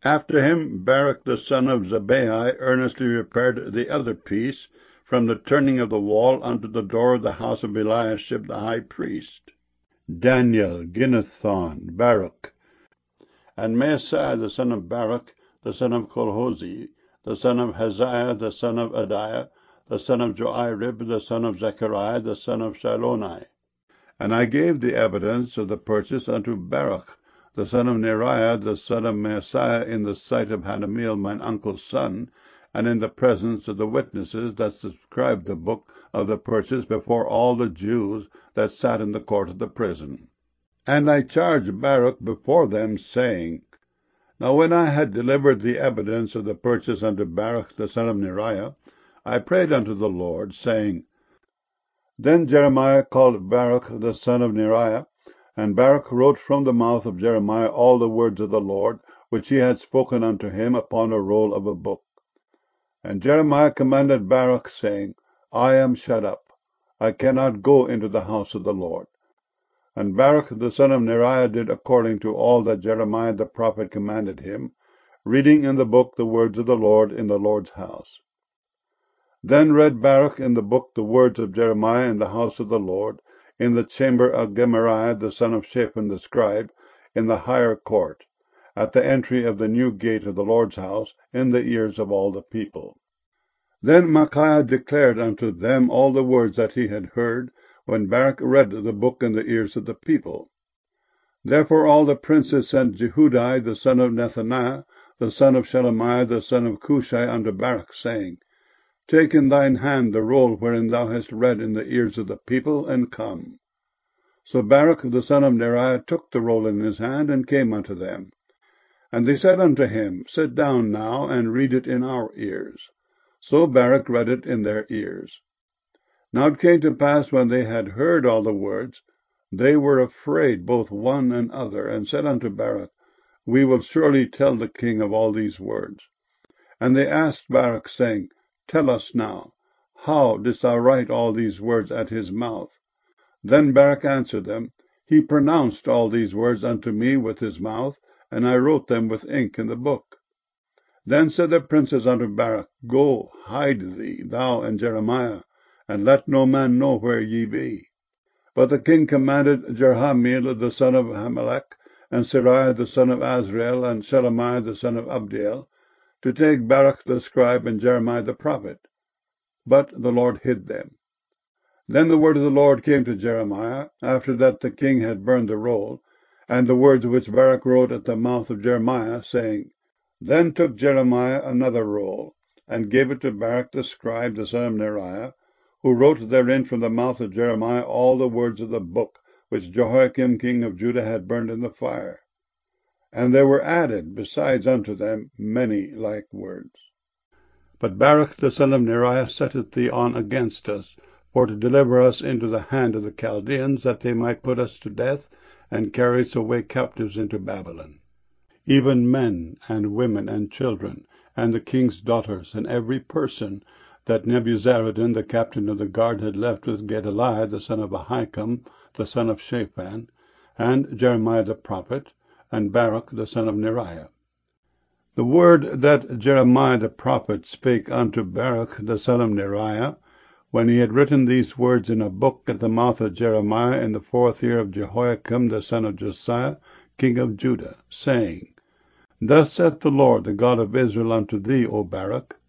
After him Baruch the son of Zabbai earnestly repaired the other piece, from the turning of the wall unto the door of the house of Eliashib the high priest. Daniel, Ginnethon, Baruch, and Maaseiah the son of Baruch, the son of Colhozi, the son of Haziah, the son of Adiah, the son of Joarib, the son of Zechariah, the son of Shiloni. And I gave the evidence of the purchase unto Baruch, the son of Neriah, the son of Maaseiah, in the sight of Hanameel mine uncle's son, and in the presence of the witnesses that subscribed the book of the purchase before all the Jews that sat in the court of the prison. And I charged Baruch before them, saying, Now when I had delivered the evidence of the purchase unto Baruch the son of Neriah, I prayed unto the Lord, saying, Then Jeremiah called Baruch the son of Neriah, and Baruch wrote from the mouth of Jeremiah all the words of the Lord, which he had spoken unto him, upon a roll of a book. And Jeremiah commanded Baruch, saying, I am shut up, I cannot go into the house of the Lord. And Baruch the son of Neriah did according to all that Jeremiah the prophet commanded him, reading in the book the words of the Lord in the Lord's house. Then read Baruch in the book the words of Jeremiah in the house of the Lord, in the chamber of Gemariah the son of Shaphan the scribe, in the higher court, at the entry of the new gate of the Lord's house, in the ears of all the people. Then Micaiah declared unto them all the words that he had heard, when Baruch read the book in the ears of the people. Therefore all the princes sent Jehudi the son of Nethaniah, the son of Shelemiah, the son of Cushai, unto Baruch, saying, Take in thine hand the roll wherein thou hast read in the ears of the people, and come. So Baruch the son of Neriah took the roll in his hand, and came unto them. And they said unto him, Sit down now, and read it in our ears. So Baruch read it in their ears. Now it came to pass, when they had heard all the words, they were afraid both one and other, and said unto Baruch, We will surely tell the king of all these words. And they asked Baruch, saying, Tell us now, how didst thou write all these words at his mouth? Then Baruch answered them, He pronounced all these words unto me with his mouth, and I wrote them with ink in the book. Then said the princes unto Baruch, Go, hide thee, thou and Jeremiah, and let no man know where ye be. But the king commanded Jerahmeel the son of Hamelech, and Seraiah the son of Azrael, and Shelemiah the son of Abdiel, to take Baruch the scribe and Jeremiah the prophet. But the Lord hid them. Then the word of the Lord came to Jeremiah, after that the king had burned the roll, and the words which Baruch wrote at the mouth of Jeremiah, saying, Then took Jeremiah another roll, and gave it to Baruch the scribe, the son of Neriah, who wrote therein from the mouth of Jeremiah all the words of the book which Jehoiakim king of Judah had burned in the fire. And there were added besides unto them many like words. But Baruch the son of Neriah setteth thee on against us, for to deliver us into the hand of the Chaldeans, that they might put us to death, and carry us away captives into Babylon. Even men, and women, and children, and the king's daughters, and every person that Nebuzaradan the captain of the guard had left with Gedaliah the son of Ahikam, the son of Shaphan, and Jeremiah the prophet, and Baruch the son of Neriah. The word that Jeremiah the prophet spake unto Baruch the son of Neriah, when he had written these words in a book at the mouth of Jeremiah in the 4th year of Jehoiakim the son of Josiah, king of Judah, saying, Thus saith the Lord, the God of Israel, unto thee, O Baruch,